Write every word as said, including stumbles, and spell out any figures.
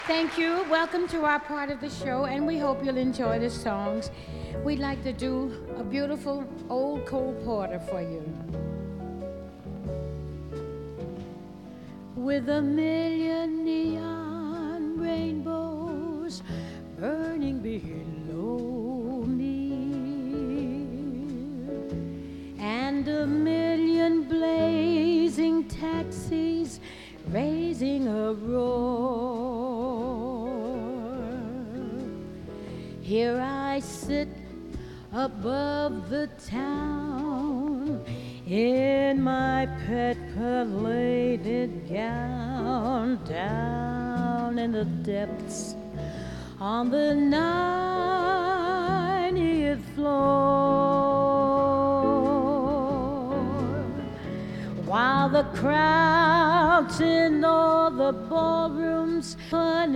Thank you. Welcome to our part of the show, and we hope you'll enjoy the songs. We'd like to do a beautiful old Cole Porter for you. With a million neon rainbows burning below me, and a million blazing taxis raising a roar, here I sit above the town in my pet paraded gown, down in the depths on the ninetieth floor, while the crowds in all the ballrooms